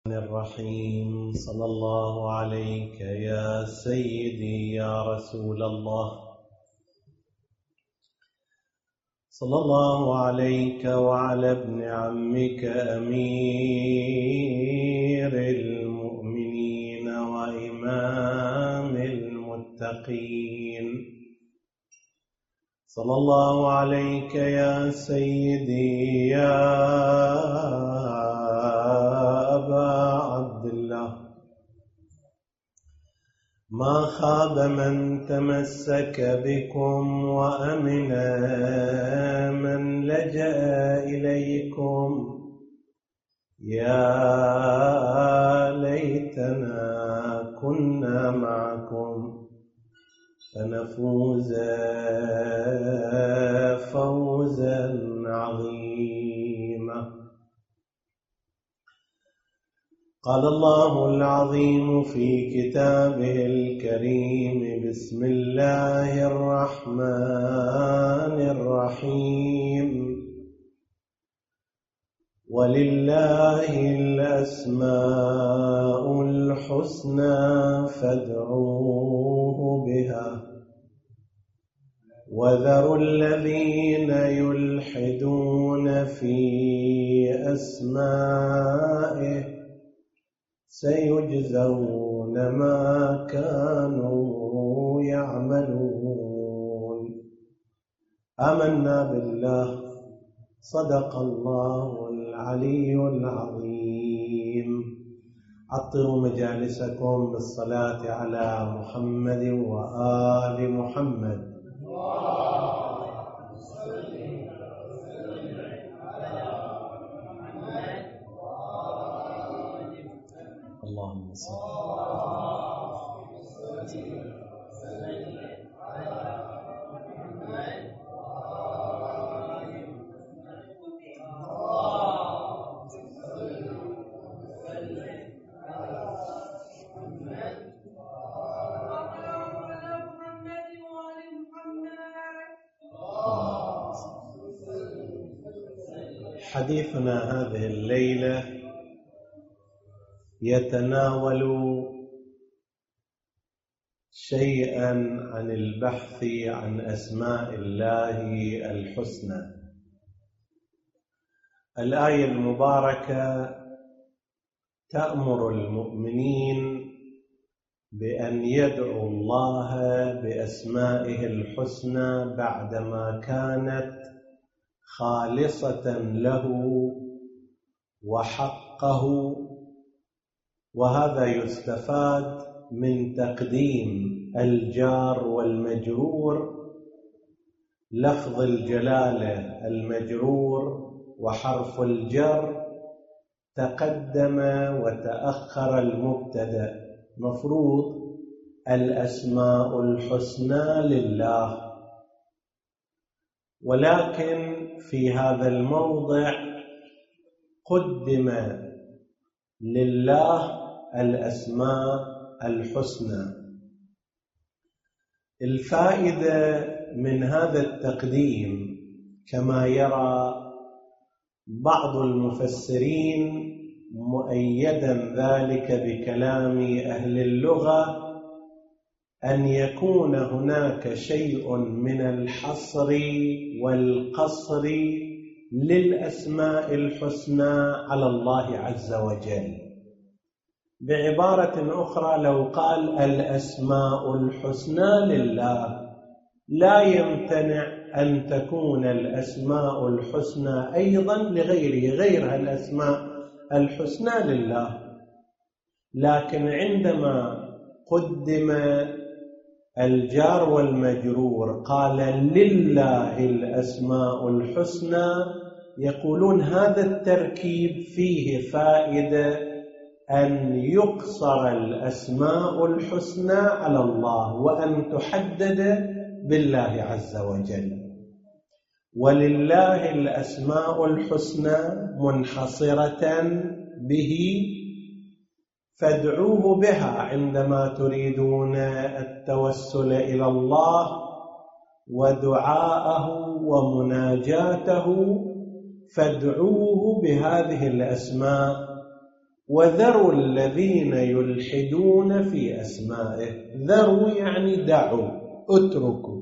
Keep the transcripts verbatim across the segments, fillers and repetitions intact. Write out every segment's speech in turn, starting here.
الرحيم. صلى الله عليك يا سيدي يا رسول الله، صلى الله عليك وعلى ابن عمك أمير المؤمنين وإمام المتقين، صلى الله عليك يا سيدي يا أبا عبد الله. ما خاب من تمسك بكم وأمن من لجأ إليكم. يا ليتنا كنا معكم فنفوز فوزا عظيما. قال الله العظيم في كتابه الكريم: بسم الله الرحمن الرحيم. ولله الأسماء الحسنى فادعوه بها وذروا الذين يلحدون في أسمائه سيجزون ما كانوا يعملون. آمنا بالله، صدق الله العلي العظيم. عطروا مجالسكم بالصلاة على محمد وآل محمد. اللهم صل حديثنا هذه الليلة يتناول شيئا عن البحث عن أسماء الله الحسنى. الآية المباركة تأمر المؤمنين بأن يدعوا الله بأسمائه الحسنى بعدما كانت خالصة له وحقه، وهذا يستفاد من تقديم الجار والمجرور، لفظ الجلالة المجرور وحرف الجر تقدم وتأخر المبتدأ. مفروض الأسماء الحسنى لله، ولكن في هذا الموضع قدم لله الأسماء الحسنى. الفائدة من هذا التقديم كما يرى بعض المفسرين مؤيدا ذلك بكلام أهل اللغة أن يكون هناك شيء من الحصر والقصر للأسماء الحسنى على الله عز وجل. بعبارة أخرى، لو قال الأسماء الحسنى لله، لا يمتنع أن تكون الأسماء الحسنى أيضا لغيره، غير الأسماء الحسنى لله. لكن عندما قدم الجار والمجرور قال لله الأسماء الحسنى، يقولون هذا التركيب فيه فائدة أن يقصر الأسماء الحسنى على الله وأن تحدد بالله عز وجل. ولله الأسماء الحسنى منحصرة به فادعوه بها عندما تريدون التوسل إلى الله ودعاءه ومناجاته، فادعوه بهذه الأسماء وذروا الذين يلحدون في أسمائه. ذروا يعني دعوا، اتركوا.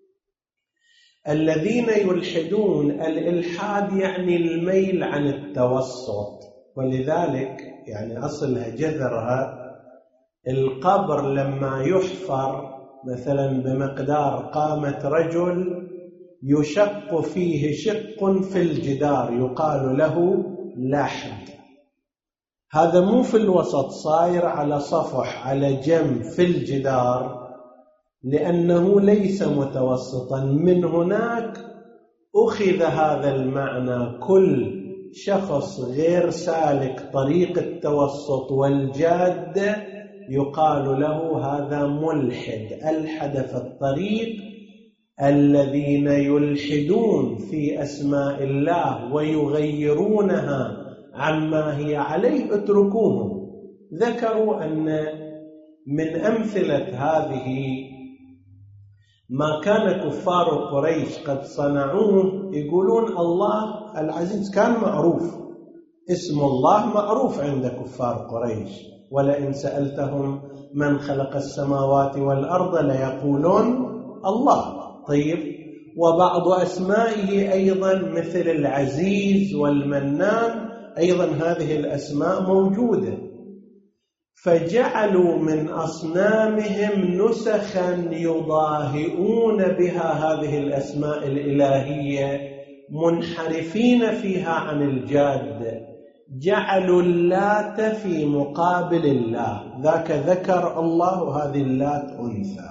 الذين يلحدون، الإلحاد يعني الميل عن التوسط، ولذلك يعني أصلها جذرها القبر لما يحفر مثلا بمقدار قامة رجل يشق فيه شق في الجدار يقال له لحد. هذا مو في الوسط، صاير على صفح على جنب في الجدار، لأنه ليس متوسطا. من هناك أخذ هذا المعنى. كل شخص غير سالك طريق التوسط والجادة يقال له هذا ملحد، ألحد في الطريق. الذين يلحدون في أسماء الله ويغيرونها عما هي عليه اتركوهم. ذكروا أن من أمثلة هذه ما كان كفار قريش قد صنعوه. يقولون الله العزيز كان معروف، اسم الله معروف عند كفار قريش، ولئن سألتهم من خلق السماوات والأرض ليقولون الله. طيب، وبعض أسمائه أيضا مثل العزيز والمنان، أيضا هذه الأسماء موجودة. فجعلوا من أصنامهم نسخا يضاهئون بها هذه الأسماء الإلهية، منحرفين فيها عن الجادة. جعلوا اللات في مقابل الله، ذاك ذكر الله وهذه اللات أنثى.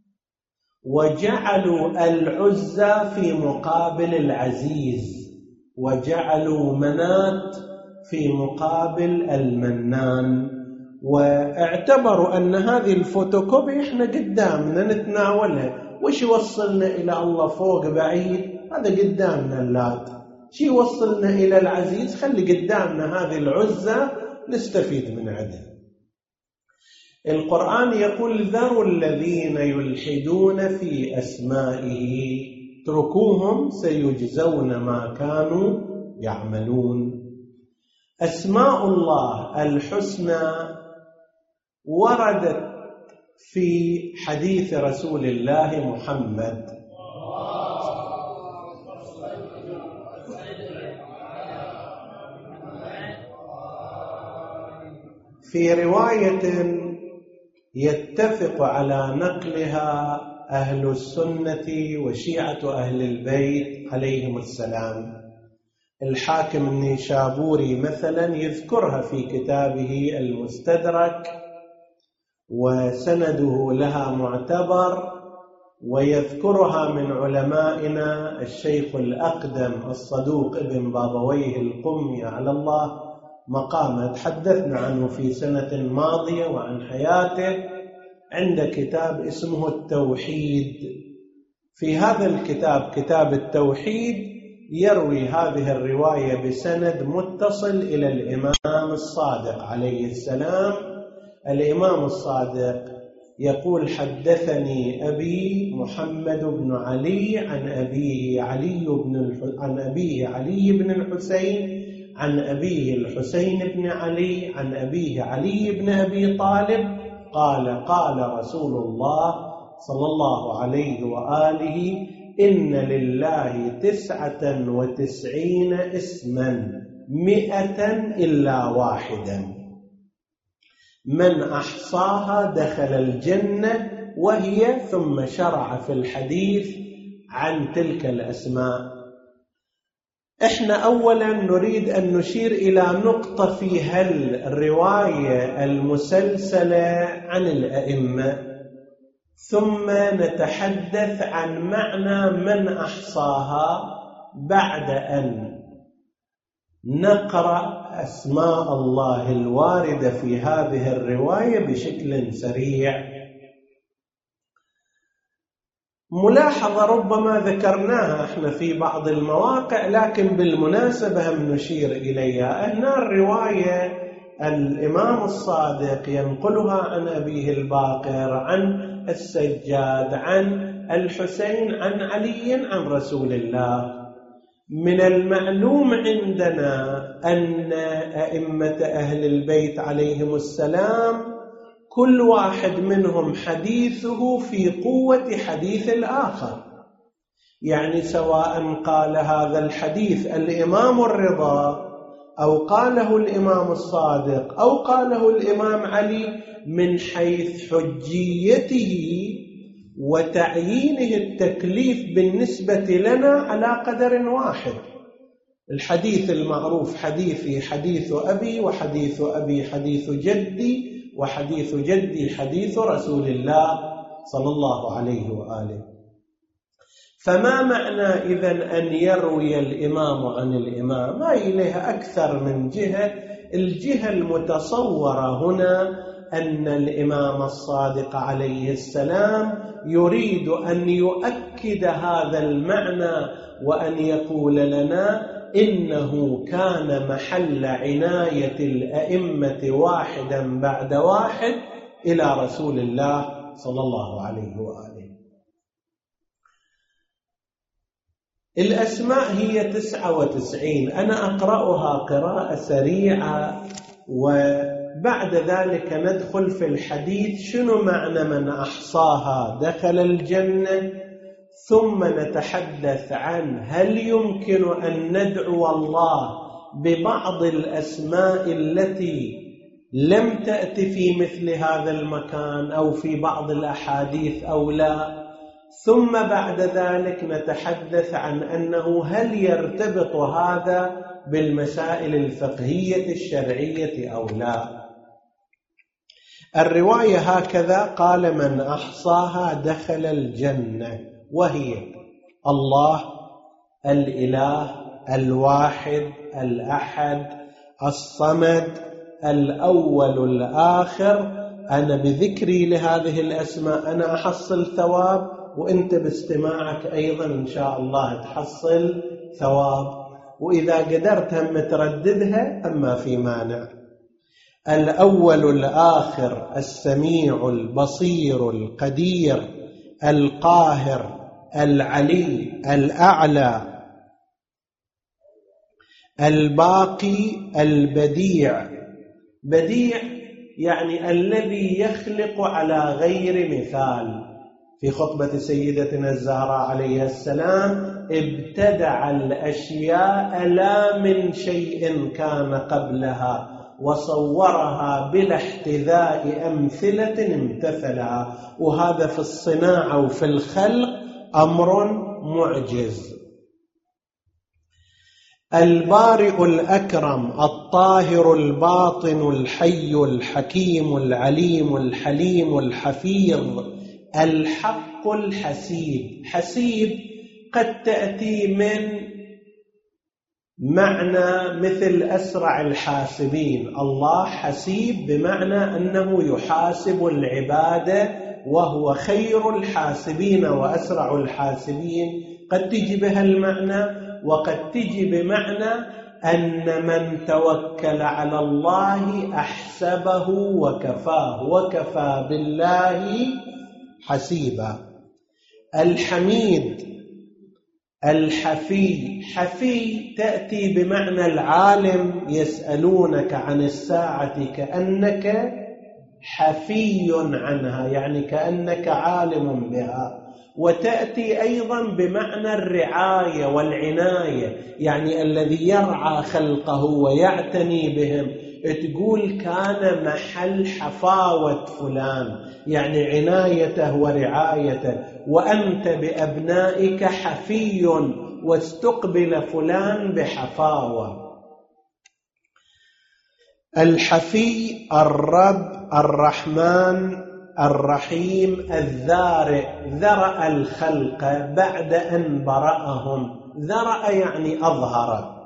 وجعلوا العزى في مقابل العزيز، وجعلوا منات في مقابل المنان. واعتبروا أن هذه الفوتوكوبي إحنا قدامنا نتناولها. وش يوصلنا إلى الله فوق بعيد؟ هذا قدامنا اللات. شي يوصلنا إلى العزيز؟ خلي قدامنا هذه العزة نستفيد من عندها. القرآن يقول ذروا الذين يلحدون في أسمائه، اتركوهم سيجزون ما كانوا يعملون. أسماء الله الحسنى وردت في حديث رسول الله محمد في رواية يتفق على نقلها أهل السنة وشيعة أهل البيت عليهم السلام. الحاكم النيشابوري مثلا يذكرها في كتابه المستدرك، وسنده لها معتبر، ويذكرها من علمائنا الشيخ الأقدم الصدوق ابن بابويه القمي على الله مقامه. تحدثنا عنه في سنة ماضية وعن حياته عند كتاب اسمه التوحيد. في هذا الكتاب، كتاب التوحيد، يروي هذه الرواية بسند متصل إلى الإمام الصادق عليه السلام. الإمام الصادق يقول حدثني أبي محمد بن علي عن أبيه علي بن الح... عن أبيه علي بن الحسين عن أبيه الحسين بن علي عن أبيه علي بن أبي طالب قال قال رسول الله صلى الله عليه وآله إن لله تسعة وتسعين اسما مئة إلا واحدا من أحصاها دخل الجنة. وهي ثم شرع في الحديث عن تلك الأسماء. إحنا أولا نريد أن نشير إلى نقطة في هالرواية المسلسلة عن الأئمة، ثم نتحدث عن معنى من أحصاها بعد أن نقرأ أسماء الله الواردة في هذه الرواية بشكل سريع. ملاحظة ربما ذكرناها احنا في بعض المواقع، لكن بالمناسبة هم نشير إليها أن الرواية الإمام الصادق ينقلها عن أبيه الباقر عن السجاد عن الحسين عن علي عن رسول الله. من المعلوم عندنا أن أئمة أهل البيت عليهم السلام كل واحد منهم حديثه في قوة حديث الآخر، يعني سواء قال هذا الحديث الإمام الرضا أو قاله الإمام الصادق أو قاله الإمام علي، من حيث حجيته وتعيينه التكليف بالنسبة لنا على قدر واحد. الحديث المعروف حديثي حديث أبي، وحديث أبي حديث جدي، وحديث جدي حديث رسول الله صلى الله عليه وآله. فما معنى إذن أن يروي الإمام عن الإمام؟ ما إليها أكثر من جهة. الجهة المتصورة هنا أن الإمام الصادق عليه السلام يريد أن يؤكد هذا المعنى وأن يقول لنا إنه كان محل عناية الأئمة واحدا بعد واحد إلى رسول الله صلى الله عليه وآله. الأسماء هي تسعة وتسعين، أنا أقرأها قراءة سريعة وبعد ذلك ندخل في الحديث شنو معنى من أحصاها دخل الجنة، ثم نتحدث عن هل يمكن أن ندعو الله ببعض الأسماء التي لم تأتي في مثل هذا المكان أو في بعض الأحاديث أو لا، ثم بعد ذلك نتحدث عن أنه هل يرتبط هذا بالمسائل الفقهية الشرعية أو لا. الرواية هكذا: قال من أحصاها دخل الجنة، وهي الله الإله الواحد الأحد الصمد الأول الآخر. أنا بذكري لهذه الأسماء أنا أحصل ثواب، وأنت باستماعك أيضا إن شاء الله تحصل ثواب، وإذا قدرت هم ترددها أما في مانع. الأول الآخر السميع البصير القدير القاهر العلي الأعلى الباقي البديع. بديع يعني الذي يخلق على غير مثال. في خطبة سيدتنا الزهراء عليه السلام: ابتدع الأشياء لا من شيء كان قبلها وصورها بلا احتذاء أمثلة امتثلها. وهذا في الصناعة وفي الخلق أمر معجز. البارئ الأكرم الطاهر الباطن الحي الحكيم العليم الحليم الحفيظ الحق الحسيب. حسيب قد تأتي من معنى مثل أسرع الحاسبين. الله حسيب بمعنى أنه يحاسب العبادة وهو خير الحاسبين وأسرع الحاسبين. قد تجي بها المعنى، وقد تجي بمعنى أن من توكل على الله أحسبه وكفاه، وكفى بالله حسيبا. الحميد الحفي. حفي تأتي بمعنى العالم. يسألونك عن الساعة كأنك حفي عنها، يعني كأنك عالم بها. وتأتي أيضا بمعنى الرعاية والعناية، يعني الذي يرعى خلقه ويعتني بهم. تقول كان محل حفاوة فلان، يعني عنايته ورعايته. وأنت بأبنائك حفي، واستقبل فلان بحفاوة. الحفي الرب الرحمن الرحيم الذارئ. ذرأ الخلق بعد أن برأهم. ذرأ يعني أظهر.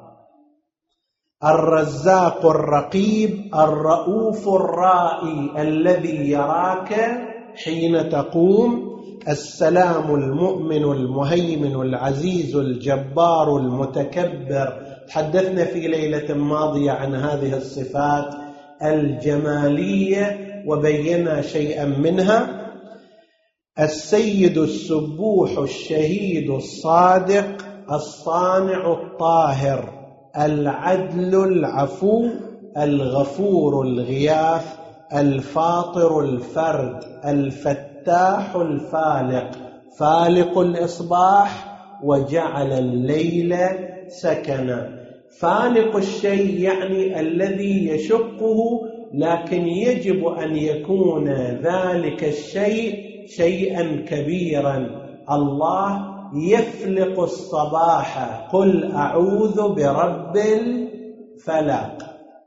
الرزاق الرقيب الرؤوف الرائي الذي يراك حين تقوم. السلام المؤمن المهيمن العزيز الجبار المتكبر. تحدثنا في ليلة ماضية عن هذه الصفات الجمالية وبينا شيئا منها. السيد السبوح الشهيد الصادق الصانع الطاهر العدل العفو، الغفور الغياث، الفاطر الفرد، الفتاح الفالق، فالق الإصباح وجعل الليل سكنا. فالق الشيء يعني الذي يشقه، لكن يجب أن يكون ذلك الشيء شيئا كبيرا. الله يفلق الصباح، قل أعوذ برب الفلق.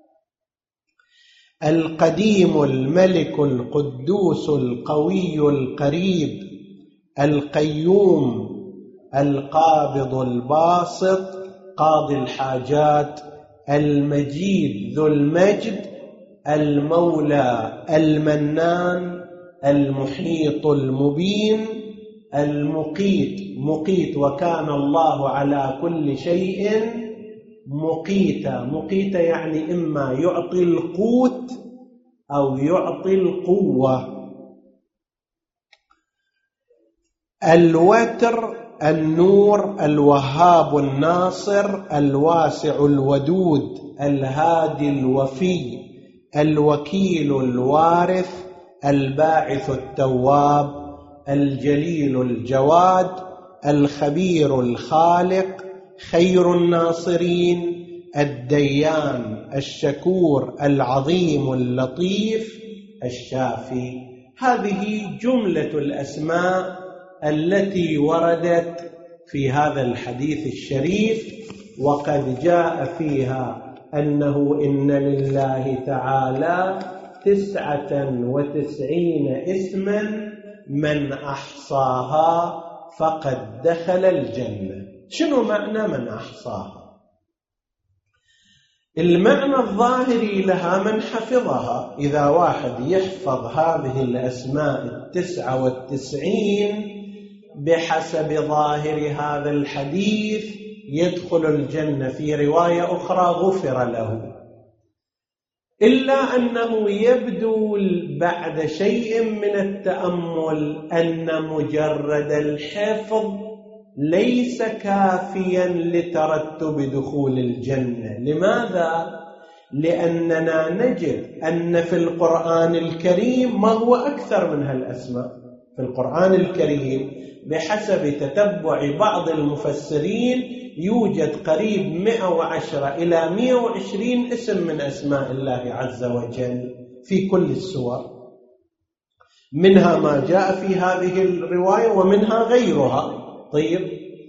القديم الملك القدوس القوي القريب، القيوم القابض الباسط قاضي الحاجات، المجيد ذو المجد، المولى المنان، المحيط المبين، المقيت مقيت وكان الله على كل شيء مقيتا. مقيتا يعني إما يعطي القوت أو يعطي القوة. الوتر النور، الوهاب الناصر، الواسع الودود، الهادي الوفي، الوكيل الوارث، الباعث التواب، الجليل الجواد، الخبير الخالق، خير الناصرين، الديان الشكور، العظيم اللطيف، الشافي. هذه جملة الأسماء التي وردت في هذا الحديث الشريف، وقد جاء فيها أنه إن لله تعالى تسعة وتسعين اسما من أحصاها فقد دخل الجنة. شنو معنى من أحصاها؟ المعنى الظاهري لها من حفظها. إذا واحد يحفظ هذه الأسماء التسعة والتسعين بحسب ظاهر هذا الحديث يدخل الجنة. في رواية أخرى غفر له. إلا أنه يبدو بعد شيء من التأمل أن مجرد الحفظ ليس كافيا لترتب دخول الجنة. لماذا؟ لأننا نجد أن في القرآن الكريم ما هو أكثر من هالأسماء. في القرآن الكريم بحسب تتبع بعض المفسرين يوجد قريب مئة وعشرة إلى مئة وعشرين اسم من أسماء الله عز وجل في كل السور، منها ما جاء في هذه الرواية ومنها غيرها. طيب،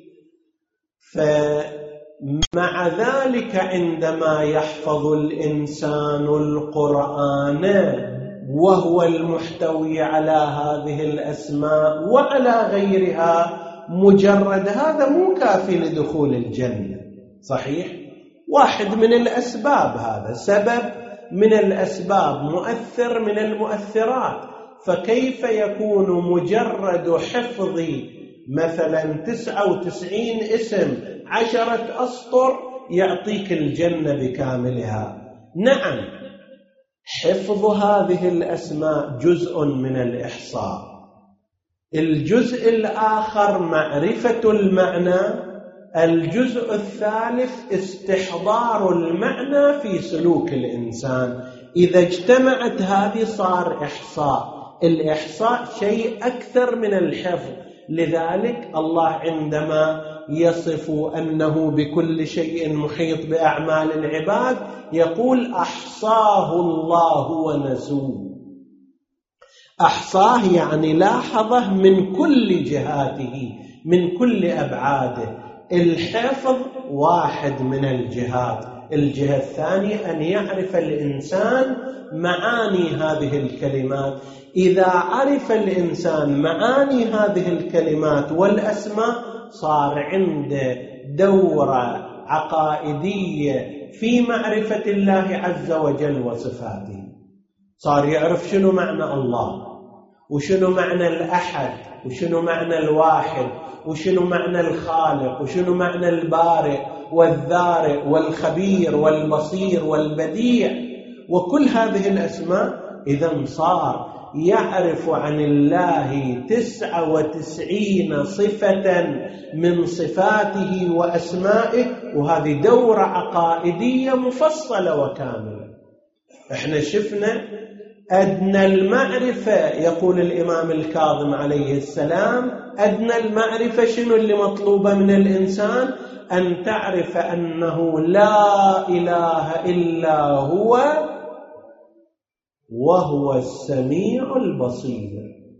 فمع ذلك عندما يحفظ الإنسان القرآن وهو المحتوي على هذه الأسماء وعلى غيرها، مجرد هذا مو كافي لدخول الجنة. صحيح، واحد من الأسباب، هذا سبب من الأسباب، مؤثر من المؤثرات. فكيف يكون مجرد حفظ مثلا تسعة وتسعين اسم عشرة أسطر يعطيك الجنة بكاملها؟ نعم، حفظ هذه الأسماء جزء من الإحصاء. الجزء الآخر معرفة المعنى. الجزء الثالث استحضار المعنى في سلوك الإنسان. إذا اجتمعت هذه صار إحصاء. الإحصاء شيء أكثر من الحفظ. لذلك الله عندما يصف أنه بكل شيء محيط بأعمال العباد يقول أحصاه الله ونسوه. أحصاه يعني لاحظه من كل جهاته، من كل أبعاده. الحفظ واحد من الجهات. الجهة الثانية أن يعرف الإنسان معاني هذه الكلمات. إذا عرف الإنسان معاني هذه الكلمات والأسماء صار عنده دورة عقائدية في معرفة الله عز وجل وصفاته. صار يعرف شنو معنى الله، وشنو معنى الأحد، وشنو معنى الواحد، وشنو معنى الخالق، وشنو معنى البارئ والذارئ والخبير والبصير والبديع، وكل هذه الأسماء. إذن صار يعرف عن الله تسعة وتسعين صفة من صفاته وأسمائه، وهذه دورة عقائدية مفصلة وكاملة. احنا شفنا أدنى المعرفة، يقول الإمام الكاظم عليه السلام، أدنى المعرفة شنو اللي مطلوبة من الإنسان؟ أن تعرف أنه لا إله إلا هو وهو السميع البصير.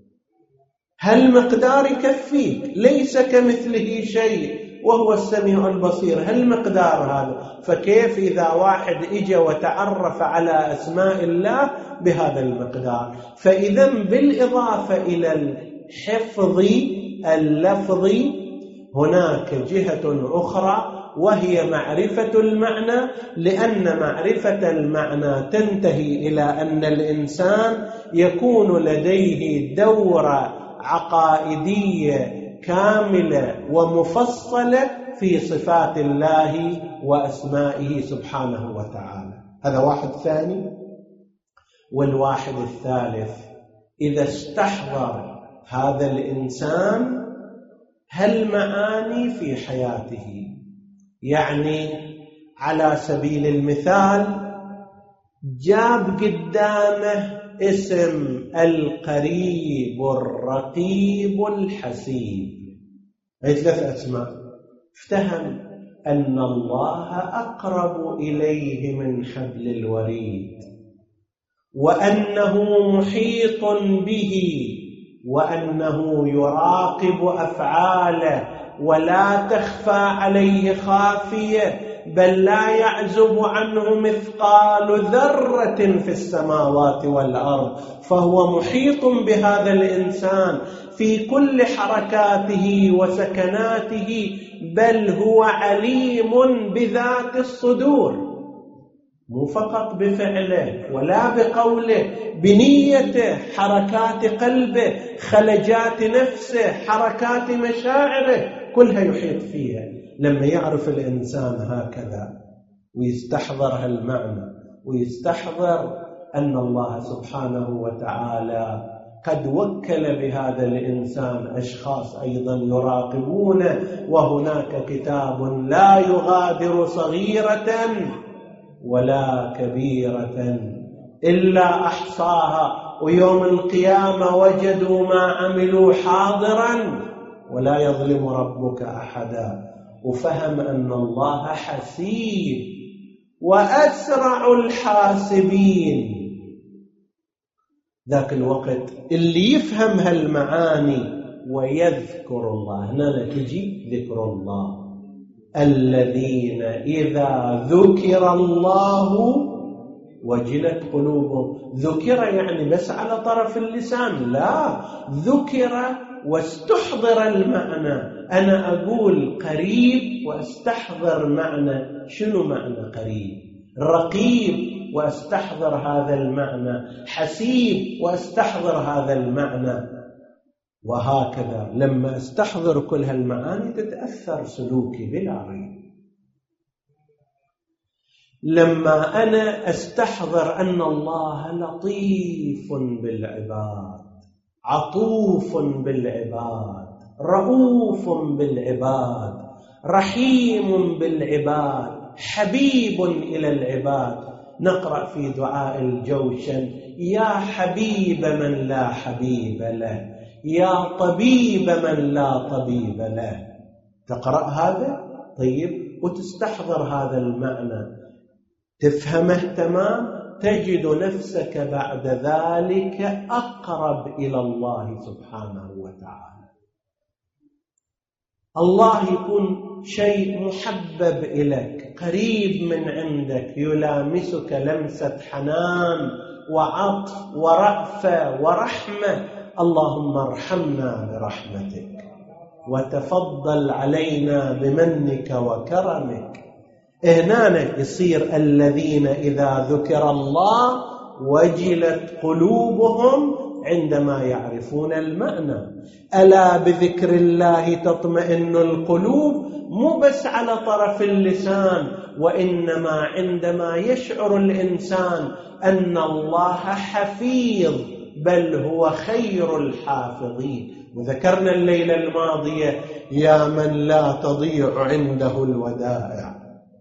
هالمقدار يكفيك، ليس كمثله شيء وهو السميع البصير، هالمقدار هذا. فكيف إذا واحد إجا وتعرف على أسماء الله بهذا المقدار؟ فإذا بالإضافة إلى الحفظ اللفظي هناك جهة أخرى وهي معرفة المعنى، لأن معرفة المعنى تنتهي إلى أن الإنسان يكون لديه دورة عقائدية كاملة ومفصلة في صفات الله وأسمائه سبحانه وتعالى. هذا واحد ثاني. والواحد الثالث، إذا استحضر هذا الإنسان هالمعاني في حياته، يعني على سبيل المثال جاب قدامه اسم القريب الرقيب الحسيب، هي ثلاث أسماء، افتهم أن الله أقرب إليه من حبل الوريد، وأنه محيط به، وأنه يراقب أفعاله ولا تخفى عليه خافية، بل لا يعزب عنه مثقال ذرة في السماوات والأرض، فهو محيط بهذا الإنسان في كل حركاته وسكناته، بل هو عليم بذات الصدور، مو فقط بفعله ولا بقوله، بنيته، حركات قلبه، خلجات نفسه، حركات مشاعره، كلها يحيط فيها. لما يعرف الإنسان هكذا ويستحضر هالمعنى، ويستحضر أن الله سبحانه وتعالى قد وكل بهذا الإنسان أشخاص أيضا يراقبونه، وهناك كتاب لا يغادر صغيرة ولا كبيرة إلا أحصاها، ويوم القيامة وجدوا ما عملوا حاضرا ولا يظلم ربك أحدا. وفهم أن الله حسيب وأسرع الحاسبين. ذاك الوقت اللي يفهم هالمعاني ويذكر الله، هنا تجي ذكر الله، الذين إذا ذكر الله وجلت قلوبهم. ذكر يعني بس على طرف اللسان، لا، ذكر واستحضر المعنى. أنا أقول قريب واستحضر معنى، شنو معنى قريب؟ رقيب واستحضر هذا المعنى، حسيب واستحضر هذا المعنى، وهكذا. لما استحضر كل هالمعاني تتأثر سلوكي بلا ريب. لما أنا استحضر أن الله لطيف بالعباد، عطوف بالعباد، رؤوف بالعباد، رحيم بالعباد، حبيب إلى العباد. نقرأ في دعاء الجوشن: يا حبيب من لا حبيب له، يا طبيب من لا طبيب له. تقرأ هذا طيب وتستحضر هذا المعنى، تفهمه تمام، تجد نفسك بعد ذلك أقرب إلى الله سبحانه وتعالى. الله يكون شيء محبب إليك، قريب من عندك، يلامسك لمسة حنان وعطف ورأفة ورحمة. اللهم ارحمنا برحمتك وتفضل علينا بمنك وكرمك. هنا يصير الذين إذا ذكر الله وجلت قلوبهم عندما يعرفون المعنى. ألا بذكر الله تطمئن القلوب، مو بس على طرف اللسان، وإنما عندما يشعر الإنسان أن الله حفيظ بل هو خير الحافظين. وذكرنا الليلة الماضية يا من لا تضيع عنده الودائع.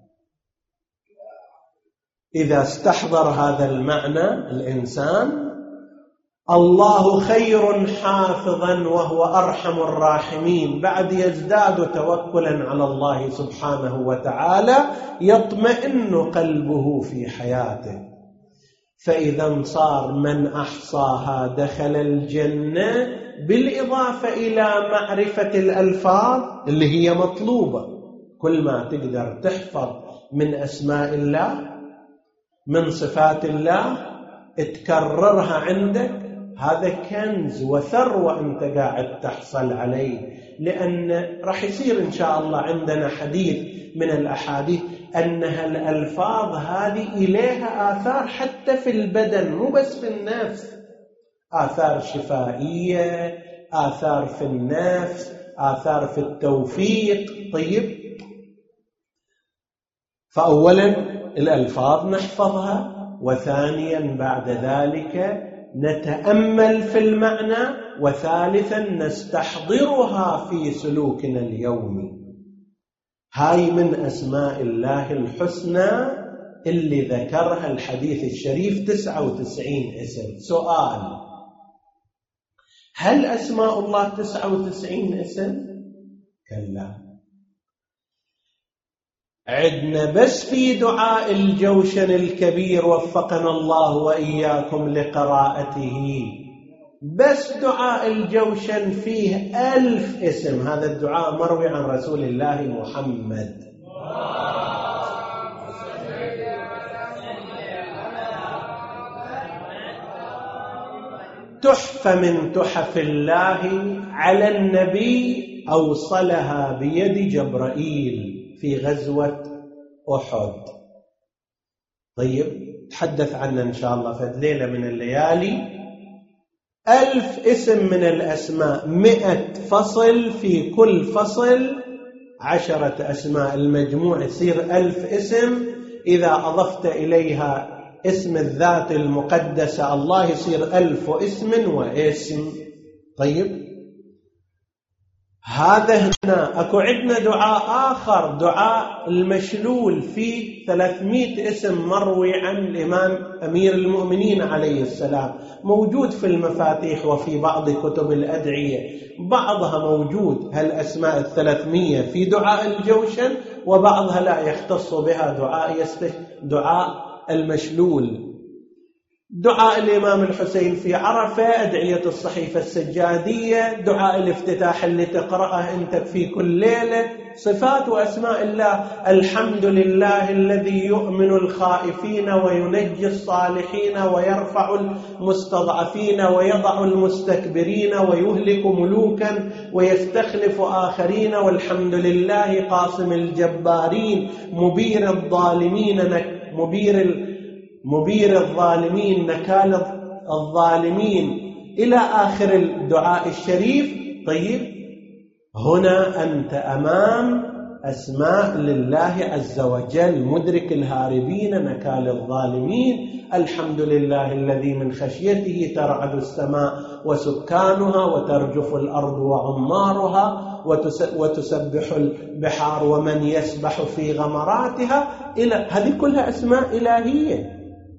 إذا استحضر هذا المعنى الإنسان، الله خير حافظا وهو أرحم الراحمين، بعد يزداد توكلا على الله سبحانه وتعالى، يطمئن قلبه في حياته. فإذا صار من أحصاها دخل الجنة، بالإضافة إلى معرفة الألفاظ اللي هي مطلوبة. كل ما تقدر تحفظ من أسماء الله، من صفات الله، تكررها عندك، هذا كنز وثروة أنت قاعد تحصل عليه. لأن راح يصير إن شاء الله عندنا حديث من الأحاديث أنها الألفاظ هذه إليها آثار حتى في البدن، مو بس في النفس، آثار شفائية، آثار في النفس، آثار في التوفيق. طيب، فأولا الألفاظ نحفظها، وثانيا بعد ذلك نتأمل في المعنى، وثالثا نستحضرها في سلوكنا اليومي. هاي من أسماء الله الحسنى اللي ذكرها الحديث الشريف، تسعة وتسعين اسم. سؤال: هل أسماء الله تسعة وتسعين اسم؟ كلا. عدنا بس في دعاء الجوشن الكبير وفقنا الله وإياكم لقراءته، بس دعاء الجوشن فيه ألف اسم. هذا الدعاء مروي عن رسول الله محمد. تحفة من تحف الله على النبي أوصلها بيد جبرائيل في غزوة أحد. طيب، تحدث عنه إن شاء الله في ليلة من الليالي. ألف اسم من الأسماء، مئة فصل، في كل فصل عشرة أسماء، المجموع يصير ألف اسم. إذا أضفت إليها اسم الذات المقدسة الله يصير ألف اسم واسم. طيب، هذا هنا. أكو عندنا دعاء آخر، دعاء المشلول، في ثلاثمائة اسم مروي عن الإمام أمير المؤمنين عليه السلام، موجود في المفاتيح وفي بعض كتب الأدعية، بعضها موجود هالأسماء الثلاثمائة في دعاء الجوشن، وبعضها لا يختص بها دعاء يستش دعاء المشلول. دعاء الإمام الحسين في عرفة، أدعية الصحيفة السجادية، دعاء الافتتاح اللي تقرأه أنت في كل ليلة، صفات وأسماء الله. الحمد لله الذي يؤمن الخائفين وينجي الصالحين ويرفع المستضعفين ويضع المستكبرين ويهلك ملوكا ويستخلف آخرين، والحمد لله قاسم الجبارين مبير الظالمين مبير مبير الظالمين نكال الظالمين، إلى آخر الدعاء الشريف. طيب، هنا أنت أمام أسماء لله عز وجل، مدرك الهاربين نكال الظالمين. الحمد لله الذي من خشيته ترعد السماء وسكانها وترجف الأرض وعمارها وتسبح البحار ومن يسبح في غمراتها. إلى هذه كلها أسماء إلهية.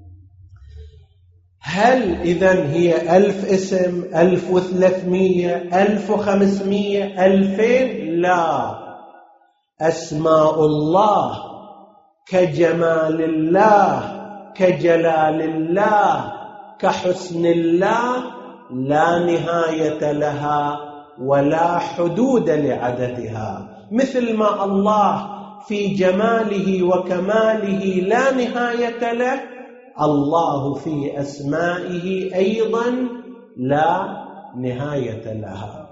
هل إذن هي ألف اسم، ألف وثلاثمية، ألف وخمسمية، ألفين؟ لا، أسماء الله كجمال الله، كجلال الله، كحسن الله، لا نهاية لها ولا حدود لعددها. مثل ما الله في جماله وكماله لا نهاية له، الله في أسمائه أيضا لا نهاية لها.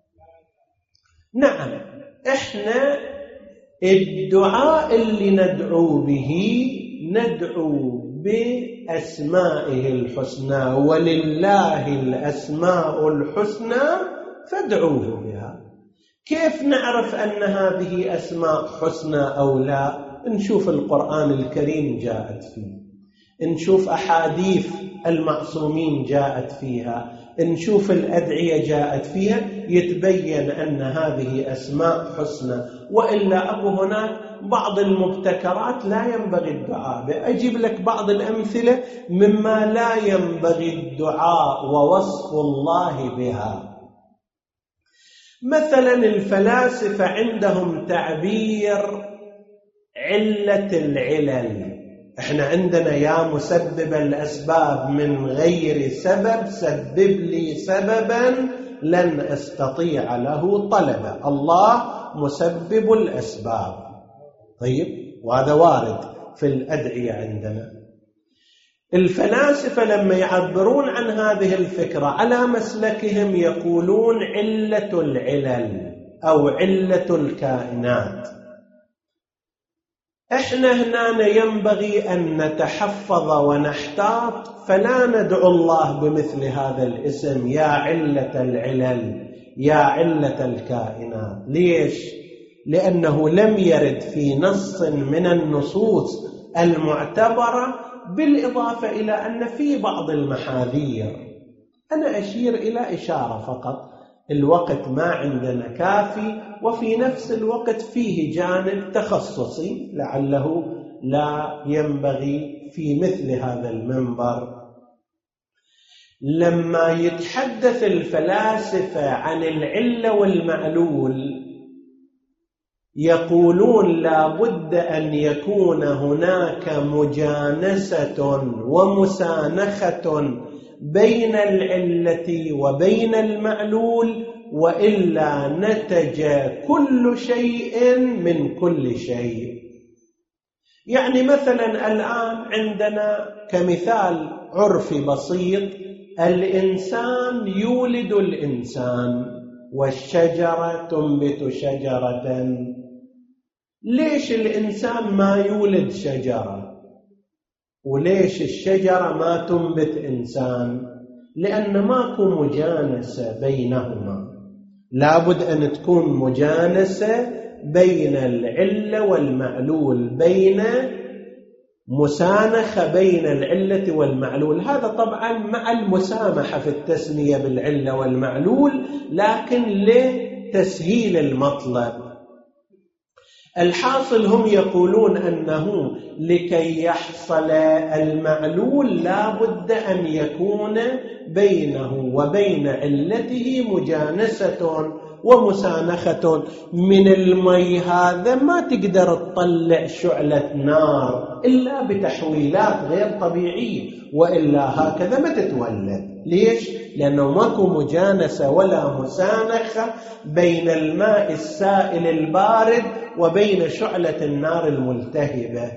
نعم، إحنا الدعاء اللي ندعو به ندعو بأسمائه الحسنى، ولله الأسماء الحسنى فادعوه بها. كيف نعرف أن هذه أسماء حسنى أو لا؟ نشوف القرآن الكريم جاءت فيه، نشوف أحاديث المعصومين جاءت فيها، نشوف الأدعية جاءت فيها، يتبين أن هذه أسماء حسنى. وإلا أكو هناك بعض المبتكرات لا ينبغي الدعاء به. أجيب لك بعض الأمثلة مما لا ينبغي الدعاء ووصف الله بها. مثلا الفلاسفة عندهم تعبير علة العلل. احنا عندنا يا مسبب الأسباب من غير سبب سبب لي سببا لن أستطيع له طلبا. الله مسبب الأسباب. طيب، وهذا وارد في الأدعية عندنا. الفلاسفة لما يعبرون عن هذه الفكرة على مسلكهم يقولون علة العلل أو علة الكائنات. احنا هنا ينبغي أن نتحفظ ونحتاط، فلا ندعو الله بمثل هذا الاسم يا علة العلل يا علة الكائنات. ليش؟ لأنه لم يرد في نص من النصوص المعتبرة، بالإضافة إلى أن في بعض المحاذير. أنا أشير إلى إشارة فقط، الوقت ما عندنا كافي، وفي نفس الوقت فيه جانب تخصصي لعله لا ينبغي في مثل هذا المنبر. لما يتحدث الفلاسفة عن العلة والمعلول يقولون لا بد أن يكون هناك مجانسة ومسانخة بين العلة وبين المعلول، وإلا نتج كل شيء من كل شيء. يعني مثلا الآن عندنا كمثال عرفي بسيط، الإنسان يولد الإنسان والشجرة تنبت شجرة. ليش الإنسان ما يولد شجرة وليش الشجرة ما تنبت إنسان؟ لأن ماكو مجانسة بينهما. لابد أن تكون مجانسة بين العلة والمعلول، بين مسانخة بين العلة والمعلول. هذا طبعا مع المسامحة في التسمية بالعلة والمعلول، لكن لتسهيل المطلب. الحاصل هم يقولون أنه لكي يحصل المعلول لا بد أن يكون بينه وبين علته مجانسة ومسانخة. من المي هذا ما تقدر تطلع شعلة نار إلا بتحويلات غير طبيعية، وإلا هكذا ما تتولد. ليش؟ لأنه ماكو مجانسة ولا مسانخة بين الماء السائل البارد وبين شعلة النار الملتهبة.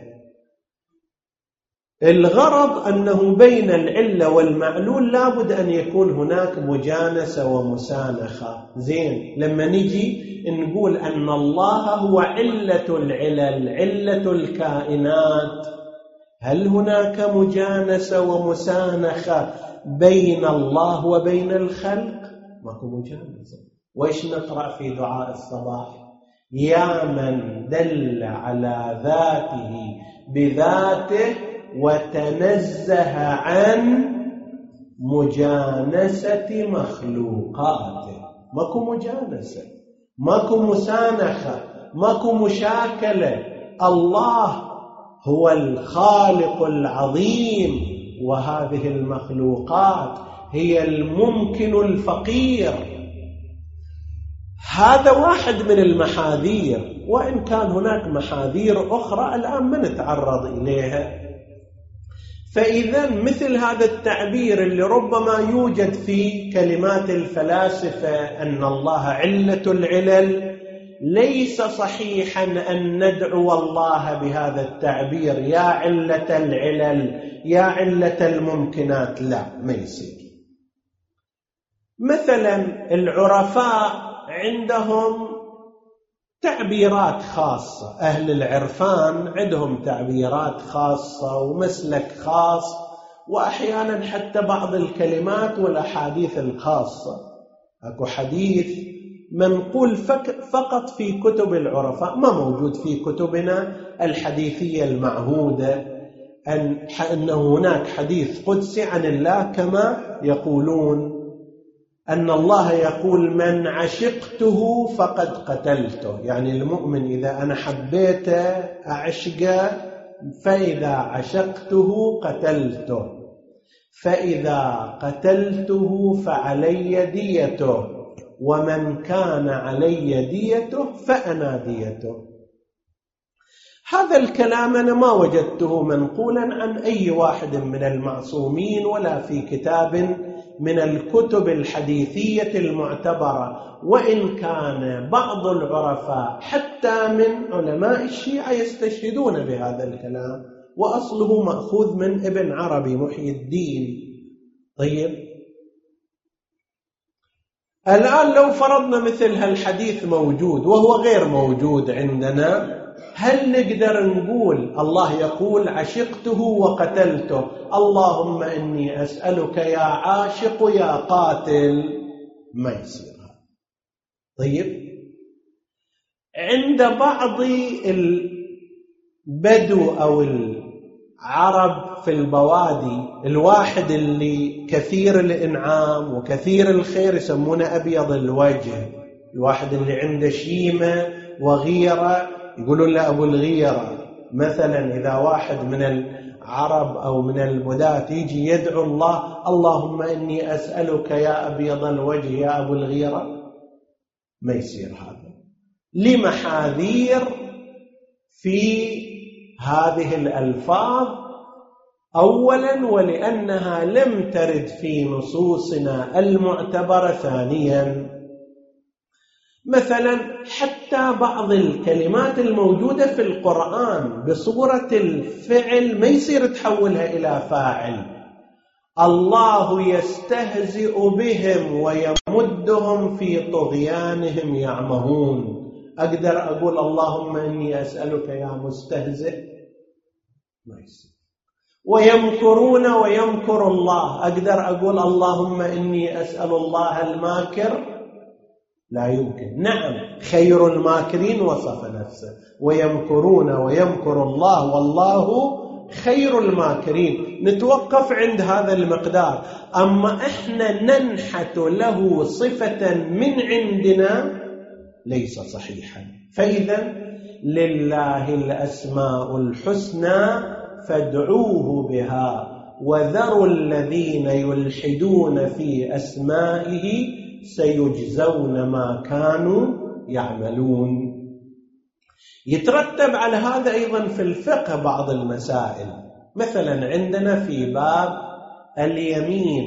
الغرض أنه بين العلة والمعلول لابد أن يكون هناك مجانسة ومسانخة. زين، لما نجي نقول أن الله هو علة العلل علة الكائنات، هل هناك مجانسة ومسانخة بين الله وبين الخلق؟ ماكو مجانسة. وإيش نقرأ في دعاء الصباح؟ يا من دل على ذاته بذاته وتنزه عن مجانسة مخلوقاته. ماكو مجانسة، ماكو مسانخة، ماكو مشاكلة. الله هو الخالق العظيم، وهذه المخلوقات هي الممكن الفقير. هذا واحد من المحاذير، وإن كان هناك محاذير أخرى الآن ما نتعرض إليها. فإذا مثل هذا التعبير اللي ربما يوجد في كلمات الفلاسفة أن الله علة العلل، ليس صحيحا أن ندعو الله بهذا التعبير يا علة العلل يا علة الممكنات. لا، ما يصير. مثلا العرفاء عندهم تعبيرات خاصة، أهل العرفان عندهم تعبيرات خاصة ومسلك خاص، وأحيانا حتى بعض الكلمات والأحاديث الخاصة. أكو حديث منقول فقط في كتب العرفاء، ما موجود في كتبنا الحديثية المعهودة. أن أن هناك حديث قدسي عن الله كما يقولون، أن الله يقول من عشقته فقد قتلته، يعني المؤمن إذا أنا حبيته أعشقه، فإذا عشقته قتلته، فإذا قتلته فعلي ديته، ومن كان علي ديته فأنا ديته. هذا الكلام أنا ما وجدته منقولا عن أي واحد من المعصومين ولا في كتاب من الكتب الحديثية المعتبرة، وإن كان بعض العرفاء حتى من علماء الشيعة يستشهدون بهذا الكلام، وأصله مأخوذ من ابن عربي محي الدين. طيب، الآن لو فرضنا مثل هالحديث موجود وهو غير موجود عندنا، هل نقدر نقول الله يقول عشقته وقتلته، اللهم إني أسألك يا عاشق يا قاتل؟ ما يصير هذا. طيب، عند بعض البدو أو العرب في البوادي، الواحد اللي كثير الإنعام وكثير الخير يسمونه أبيض الوجه، الواحد اللي عنده شيمة وغيرة يقولون له أبو الغيرة. مثلا إذا واحد من العرب أو من البداة يجي يدعو الله اللهم إني أسألك يا أبيض الوجه يا أبو الغيرة، ما يصير هذا، لمحاذير في هذه الألفاظ. أولا، ولأنها لم ترد في نصوصنا المعتبرة. ثانيا، مثلا حتى بعض الكلمات الموجودة في القرآن بصورة الفعل ما يصير تحولها إلى فاعل. الله يستهزئ بهم ويمدهم في طغيانهم يعمهون، أقدر أقول اللهم إني أسألك يا مستهزئ؟ ما يصير. ويمكرون ويمكر الله، أقدر أقول اللهم إني أسأل الله الماكر؟ لا يمكن. نعم، خير الماكرين وصف نفسه، ويمكرون ويمكر الله والله خير الماكرين. نتوقف عند هذا المقدار. أما إحنا ننحت له صفة من عندنا ليس صحيحا. فإذا لله الأسماء الحسنى فادعوه بها وذروا الذين يلحدون في أسمائه سيجزون ما كانوا يعملون. يترتب على هذا أيضا في الفقه بعض المسائل. مثلا عندنا في باب اليمين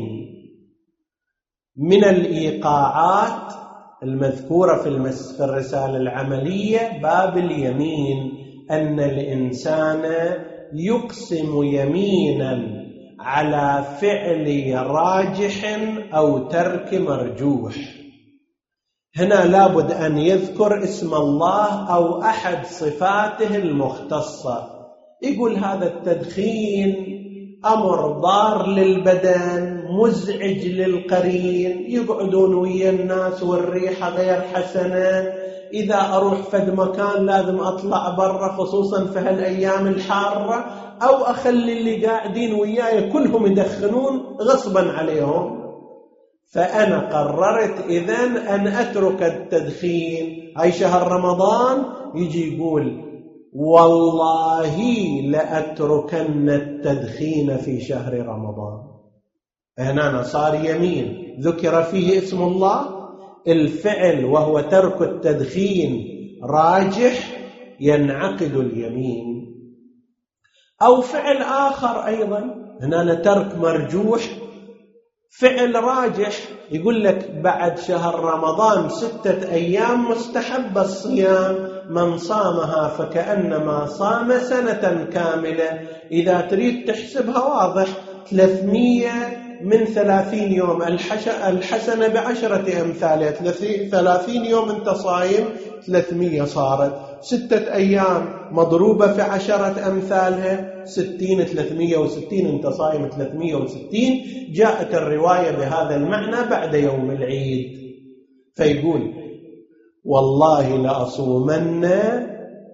من الإيقاعات المذكورة في الرسالة العملية، باب اليمين أن الإنسان يقسم يمينا على فعل راجح أو ترك مرجوح. هنا لابد أن يذكر اسم الله أو أحد صفاته المختصة. يقول هذا التدخين أمر ضار للبدن مزعج للقرين، يقعدون ويا الناس والريحة غير حسنة، إذا أروح فد مكان لازم أطلع برا خصوصا في هالأيام الحارة، أو أخلي اللي قاعدين وياي كلهم يدخنون غصبا عليهم، فأنا قررت إذن أن أترك التدخين. هاي شهر رمضان يجي يقول والله لأتركن التدخين في شهر رمضان. هنا صار يمين ذكر فيه اسم الله، الفعل وهو ترك التدخين راجح ينعقد اليمين. أو فعل آخر أيضا، هنا ترك مرجوح فعل راجح، يقول لك بعد شهر رمضان ستة أيام مستحب الصيام، من صامها فكأنما صام سنة كاملة. إذا تريد تحسبها واضح، ثلاثمية من ثلاثين يوم، الحسنة بعشرة أمثالها، ثلاثين يوم أنت صايم، ثلاثمية صارت، ستة أيام مضروبة في عشرة أمثالها ستين، ثلاثمية وستين أنت صايم ثلاثمية وستين. جاءت الرواية بهذا المعنى بعد يوم العيد، فيقول والله لأصومن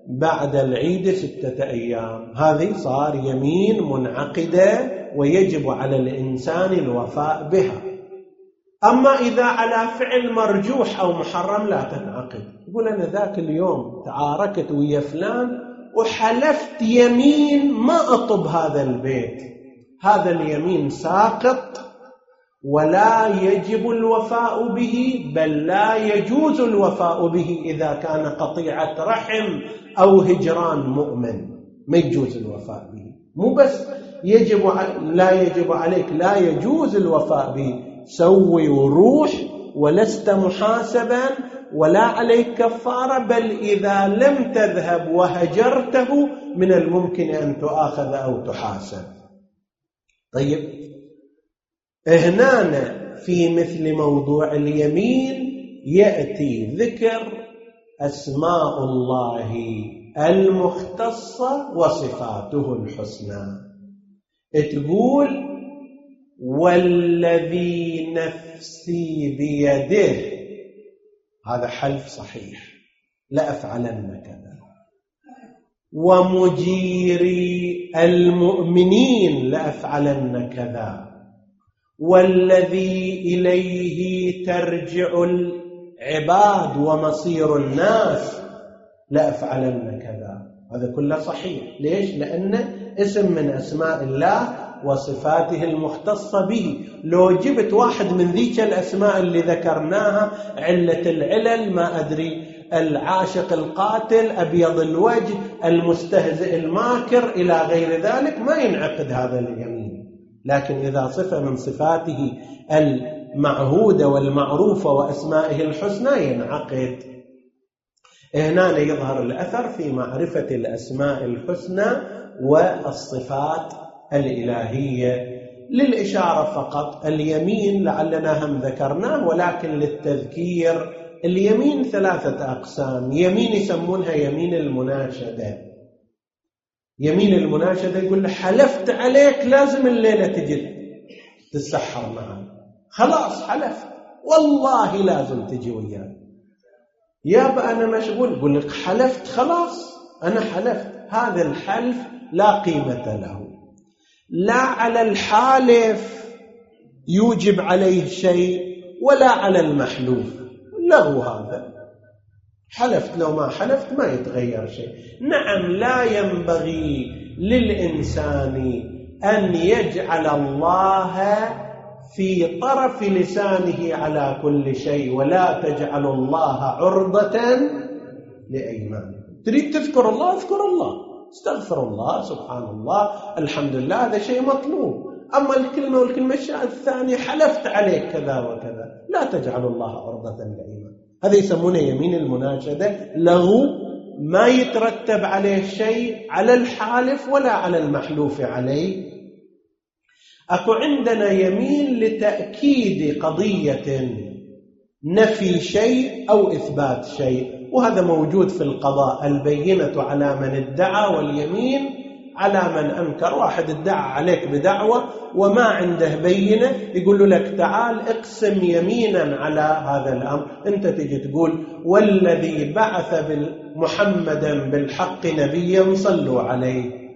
بعد العيد ستة أيام، هذه صار يمين منعقدة ويجب على الإنسان الوفاء بها. أما إذا على فعل مرجوح أو محرم لا تنعقد. يقول أنا ذاك اليوم تعاركت ويا فلان وحلفت يمين ما أطب هذا البيت، هذا اليمين ساقط ولا يجب الوفاء به، بل لا يجوز الوفاء به إذا كان قطيعة رحم أو هجران مؤمن، ما يجوز الوفاء به. مو بس يجب لا يجب عليك، لا يجوز الوفاء به، سوي وروح ولست محاسبا ولا عليك كفارة، بل إذا لم تذهب وهجرته من الممكن أن تؤاخذ أو تحاسب. طيب هنا في مثل موضوع اليمين يأتي ذكر أسماء الله المختصة وصفاته الحسنى. تقول والذي نفسي بيده، هذا حلف صحيح، لأفعلن كذا. ومجيري المؤمنين لأفعلن كذا. والذي إليه ترجع العباد ومصير الناس لأفعلن كذا. هذا كله صحيح. ليش؟ لأن اسم من أسماء الله وصفاته المختصة به. لو جبت واحد من ذيك الأسماء اللي ذكرناها، علة العلل، ما أدري، العاشق القاتل، أبيض الوجه، المستهزئ الماكر، إلى غير ذلك، ما ينعقد هذا اليمين. لكن إذا صفة من صفاته المعهودة والمعروفة وأسمائه الحسنى ينعقد. هنا يظهر الأثر في معرفة الأسماء الحسنى والصفات الإلهية. للإشارة فقط، اليمين لعلنا هم ذكرناه ولكن للتذكير، اليمين ثلاثة أقسام. يمين يسمونها يمين المناشدة. يمين المناشدة يقول له حلفت عليك لازم الليلة تجي تتسحر معي، خلاص حلفت والله لازم تجي وياي. يابا أنا مشغول، يقول لك حلفت خلاص أنا حلفت. هذا الحلف لا قيمة له، لا على الحالف يوجب عليه شيء ولا على المحلوف، له هذا. حلفت لو ما حلفت ما يتغير شيء. نعم لا ينبغي للإنسان أن يجعل الله في طرف لسانه على كل شيء، ولا تجعل الله عرضة لأيمانكم. تريد تذكر الله اذكر الله، استغفر الله، سبحان الله، الحمد لله، هذا شيء مطلوب. أما الكلمة والكلمة الثانية حلفت عليك كذا وكذا، لا تجعل الله عرضة لأيمانكم. هذا يسمونه يمين المناشدة، له ما يترتب عليه شيء على الحالف ولا على المحلوف عليه. أكو عندنا يمين لتأكيد قضية، نفي شيء أو إثبات شيء، وهذا موجود في القضاء. البينة على من ادعى واليمين على من أنكر. واحد ادعى عليك بدعوة وما عنده بينة، يقول لك تعال اقسم يمينا على هذا الأمر. أنت تجي تقول والذي بعث محمدا بالحق نبيا صلوا عليه.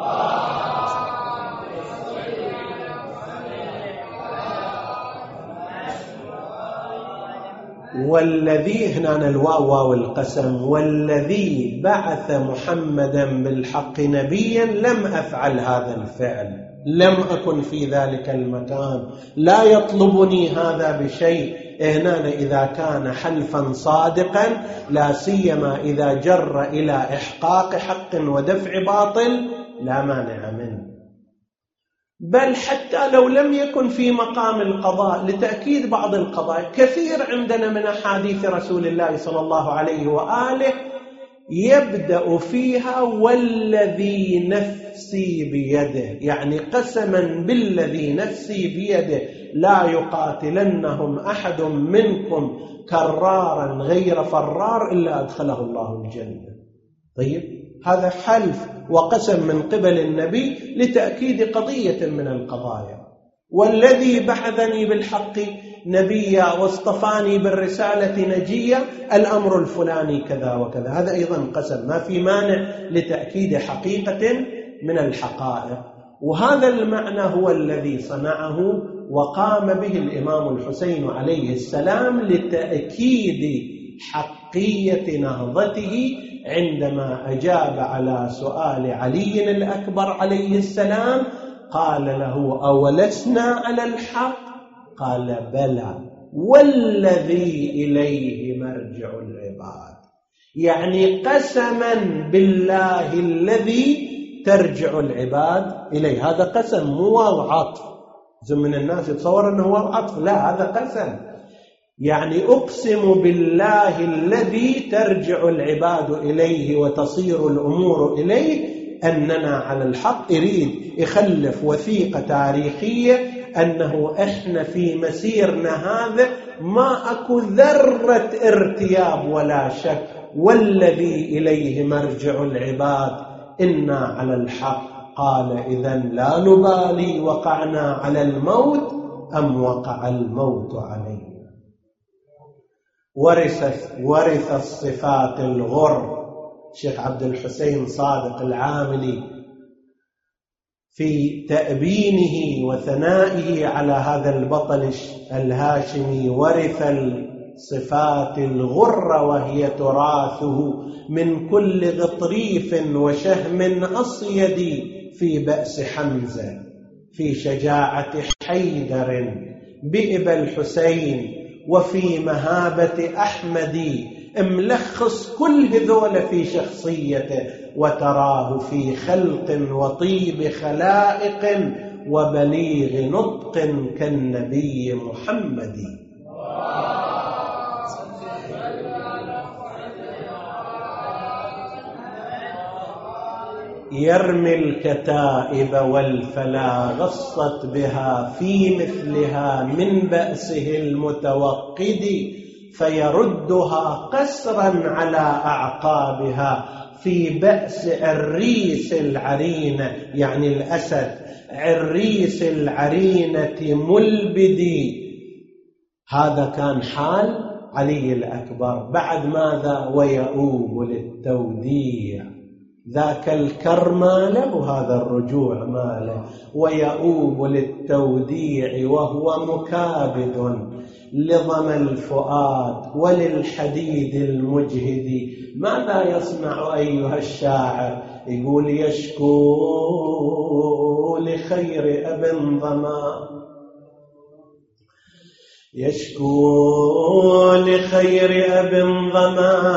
والذي هنا الواو واو القسم، والذي بعث محمدا بالحق نبيا لم أفعل هذا الفعل، لم أكن في ذلك المكان، لا يطلبني هذا بشيء. هنا إذا كان حلفا صادقا، لا سيما إذا جر إلى إحقاق حق ودفع باطل، لا مانع منه. بل حتى لو لم يكن في مقام القضاء، لتأكيد بعض القضايا، كثير عندنا من أحاديث رسول الله صلى الله عليه وآله يبدأ فيها والذي نفسي بيده، يعني قسما بالذي نفسي بيده لا يقاتلنهم أحد منكم كرارا غير فرار إلا أدخله الله الجنة. طيب هذا حلف وقسم من قبل النبي لتأكيد قضية من القضايا. والذي بعثني بالحق نبيا واصطفاني بالرسالة نجيا، الأمر الفلاني كذا وكذا. هذا أيضا قسم، ما في مانع لتأكيد حقيقة من الحقائق. وهذا المعنى هو الذي صنعه وقام به الإمام الحسين عليه السلام لتأكيد حقية نهضته عندما أجاب على سؤال علي الأكبر عليه السلام، قال له: أولسنا على الحق؟ قال: بلى، والذي إليه مرجع العباد. يعني قسما بالله الذي ترجع العباد إليه. هذا قسم، مو واو عطف. زي من الناس يتصور أنه واو عطف، لا، هذا قسم. يعني أقسم بالله الذي ترجع العباد إليه وتصير الأمور إليه أننا على الحق. يريد يخلف وثيقة تاريخية أنه إحنا في مسيرنا هذا ما أكو ذرة ارتياب ولا شك، والذي إليه مرجع العباد إنا على الحق. قال: إذن لا نبالي وقعنا على الموت أم وقع الموت علينا. ورث ورث الصفات الغر الشيخ عبد الحسين صادق العاملي في تأبينه وثنائه على هذا البطل الهاشمي. ورث الصفات الغر وهي تراثه من كل غطريف وشهم أصيد، في بأس حمزة، في شجاعة حيدر بئب الحسين، وفي مهابة أحمد. ملخص كل هذول في شخصيته، وتراه في خلق وطيب خلائق وبليغ نطق كالنبي محمد. يرمي الكتائب والفلا غصت بها في مثلها من بأسه المتوقد، فيردها قسرا على أعقابها في بأس عريس العرينة، يعني الأسد، عريس العرينة ملبدي. هذا كان حال علي الأكبر. بعد ماذا؟ ويؤوب للتوديع. ذاك الكر ماله وهذا الرجوع ماله. ويؤوب للتوديع وهو مكابد لظم الفؤاد وللحديد المجهد. ماذا يصنع أيها الشاعر؟ يقول: يشكو لخير أب ظما، يشكو لخير أب ظما،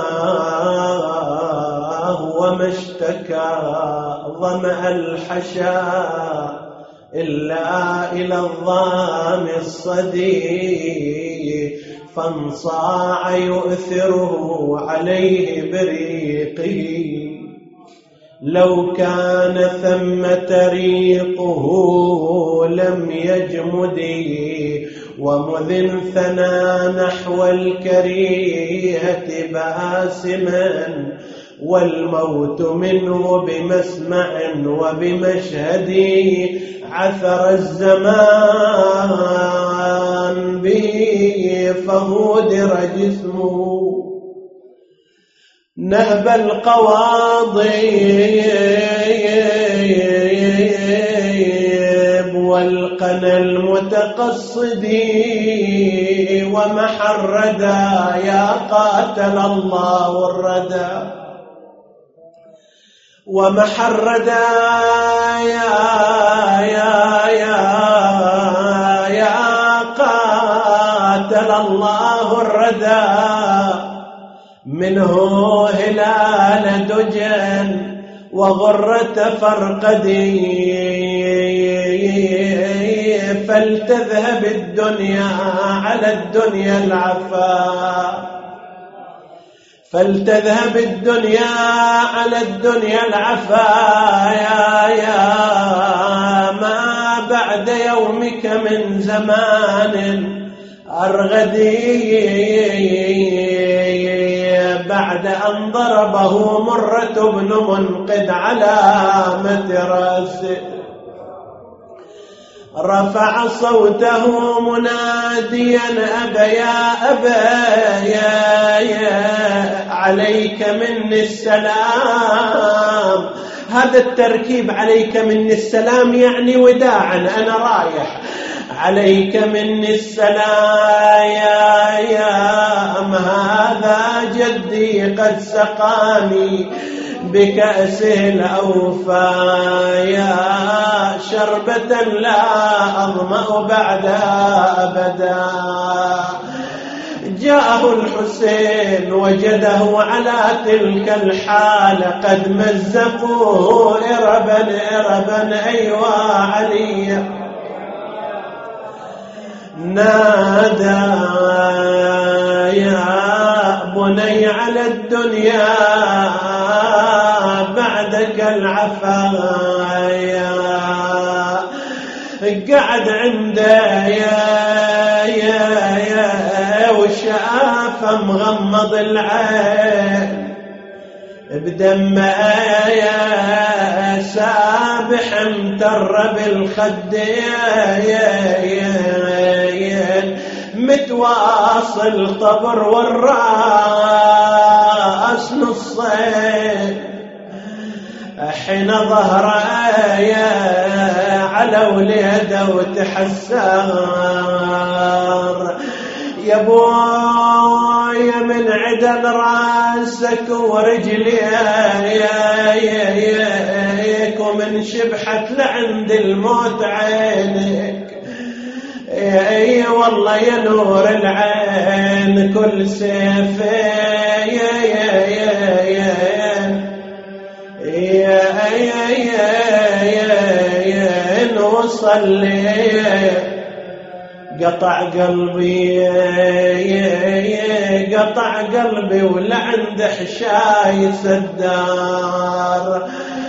وما اشتكى ظمأ الحشا إلا إلى الظام الصدي، فانصاع يؤثره عليه بريقه. لو كان ثم طريقه لم يجمد، ومذ ثنى نحو الكريهة باسما، والموت منه بمسمع وبمشهد. عثر الزمان به فهودر جسمه، نهب القواضب والقنا المتقصد، ومحردا يا قاتل الله الردى، ومحردا يا يا يا يا قاتل الله الردى. منه هلال دجن وغرة فرقدي، فلتذهب الدنيا على الدنيا العفا، فلتذهب الدنيا على الدنيا العفا. يا يا ما بعد يومك من زمان أرغدي، بعد أن ضربه مرة بن منقد علامة رأسه، رفع صوته مناديا أبا يا أبا يا يا عليك مني السلام. هذا التركيب عليك مني السلام يعني وداعا، أنا رايح، عليك مني السلام يا يا أم هذا جدي قد سقاني بكأسه الأوفى يا شربة لا أظمأ بعدها أبدا. جاءه الحسين وجده على تلك الحالة قد مزقوه إربا إربا أيوا علي. نادى يا بني على الدنيا بعدك العفايا. قعد عنده يا يا يا وشافه مغمض العين بدمه يا سابح متر بالخد يا يا متواصل طبر والراس نصين. حين ظهر يا على وليده وتحسر يا بويا من عدل راسك ورجلي ياك ومن شبحت لعند الموت عينك يا والله يا نور العين كل سيف يا يا يا يا يا يا يا يا نوصل لي قطع قلبي يا قطع قلبي ولا عند حشاي سدار.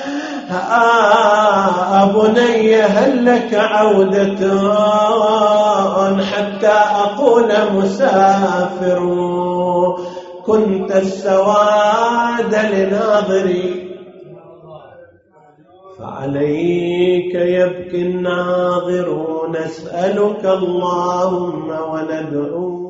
آه بني هل لك عودة حتى أقول مسافر كنت السواد لناظري فعليك يبكي الناظرون. نسألك اللهم وندعو